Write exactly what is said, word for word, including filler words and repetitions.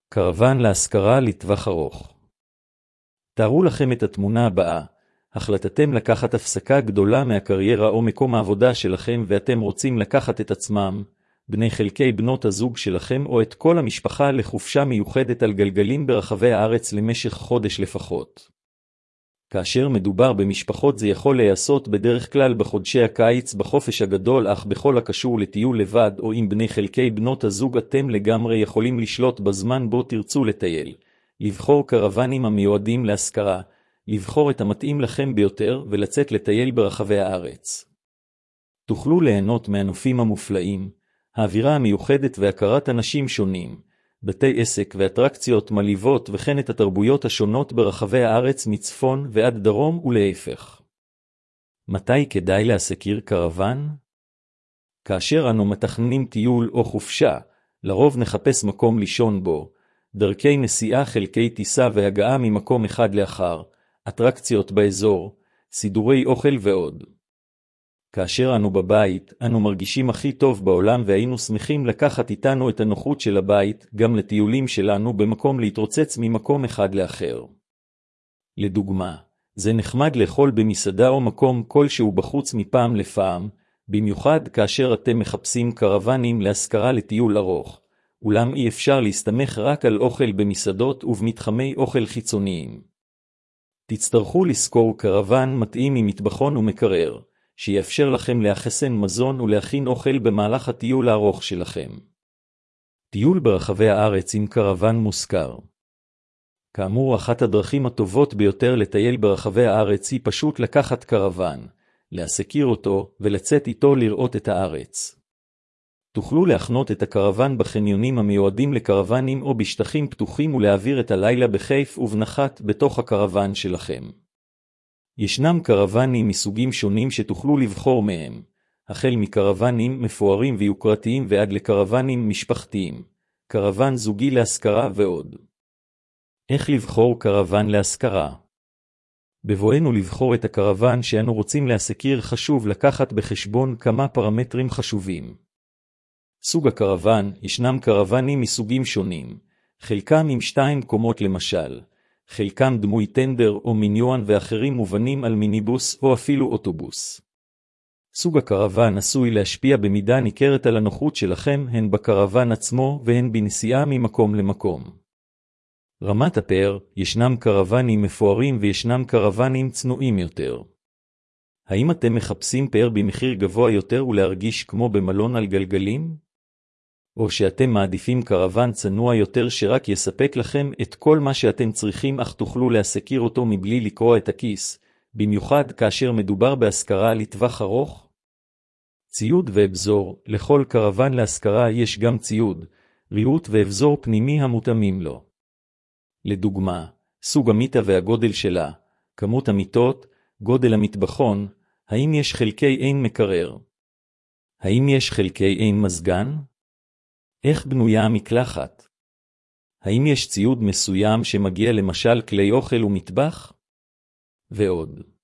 קרוון להשכרה לטווח ארוך. תארו לכם את התמונה הבאה. החלטתם לקחת הפסקה גדולה מהקריירה או מקום העבודה שלכם ואתם רוצים לקחת את עצמם, בני חלקי בנות הזוג שלכם או את כל המשפחה לחופשה מיוחדת על גלגלים ברחבי הארץ למשך חודש לפחות. כאשר מדובר במשפחות זה יכול להיעשות בדרך כלל בחודשי הקיץ בחופש הגדול, אך בכל הקשור לטיול לבד או עם בני חלקי בנות הזוג אתם לגמרי יכולים לשלוט בזמן בו תרצו לטייל, לבחור קרוונים המיועדים להשכרה, לבחור את המתאים לכם ביותר ולצאת לטייל ברחבי הארץ. תוכלו ליהנות מהנופים המופלאים, האווירה המיוחדת והכרת אנשים שונים, בתי עסק ואטרקציות מלהיבות וכן את התרבויות השונות ברחבי הארץ מצפון ועד דרום ולהפך. מתי כדאי להשכיר קרוון? כאשר אנו מתכננים טיול או חופשה, לרוב נחפש מקום לישון בו, דרכי נסיעה, חלקי טיסה והגעה ממקום אחד לאחר, אטרקציות באזור, סידורי אוכל ועוד. כאשר אנו בבית, אנו מרגישים הכי טוב בעולם והיינו שמחים לקחת איתנו את הנוחות של הבית גם לטיולים שלנו במקום להתרוצץ ממקום אחד לאחר. לדוגמה, זה נחמד לאכול במסעדה או מקום כלשהו בחוץ מפעם לפעם, במיוחד כאשר אתם מחפשים קרוונים להשכרה לטיול ארוך, אולם אי אפשר להסתמך רק על אוכל במסעדות ובמתחמי אוכל חיצוניים. תצטרכו לשכור קרוון מתאים עם מטבחון ומקרר, שיאפשר לכם לאחסן מזון ולהכין אוכל במהלך הטיול הארוך שלכם. טיול ברחבי הארץ עם קרוון מושכר. כאמור, אחת הדרכים הטובות ביותר לטייל ברחבי הארץ היא פשוט לקחת קרוון, להשכיר אותו ולצאת איתו לראות את הארץ. תוכלו להחנות את הקרוון בחניונים המיועדים לקרוונים או בשטחים פתוחים ולהעביר את הלילה בכיף ובנחת בתוך הקרוון שלכם. ישנם קרוונים מסוגים שונים שתוכלו לבחור מהם, החל מקרוונים מפוארים ויוקרתיים ועד לקרוונים משפחתיים, קרוון זוגי להשכרה ועוד. איך לבחור קרוון להשכרה? בבואנו לבחור את הקרוון שאנו רוצים להשכיר חשוב לקחת בחשבון כמה פרמטרים חשובים. סוג הקרוון, ישנם קרוונים מסוגים שונים, חלקם עם שתיים קומות למשל, חלקם דמוי טנדר או מיניואן ואחרים מובנים על מיניבוס או אפילו אוטובוס. סוג הקרוון עשוי להשפיע במידה ניכרת על הנוחות שלכם הן בקרוון עצמו והן בנסיעה ממקום למקום. רמת הפאר, ישנם קרוונים מפוארים וישנם קרוונים צנועים יותר. האם אתם מחפשים פאר במחיר גבוה יותר ולהרגיש כמו במלון על גלגלים? או שאתם מעדיפים קרוון צנוע יותר שרק יספק לכם את כל מה שאתם צריכים אך תוכלו להשכיר אותו מבלי לקרוע את הכיס, במיוחד כאשר מדובר בהשכרה לטווח ארוך? ציוד ואבזור, לכל קרוון להשכרה יש גם ציוד, ריהוט ואבזור פנימי המותאמים לו. לדוגמה, סוג המיטה והגודל שלה, כמות המיטות, גודל המטבחון, האם יש חלקי עין מקרר? האם יש חלקי עין מזגן? איך בנויה המקלחת? האם יש ציוד מסוים שמגיע למשל כלי אוכל ומטבח? ועוד.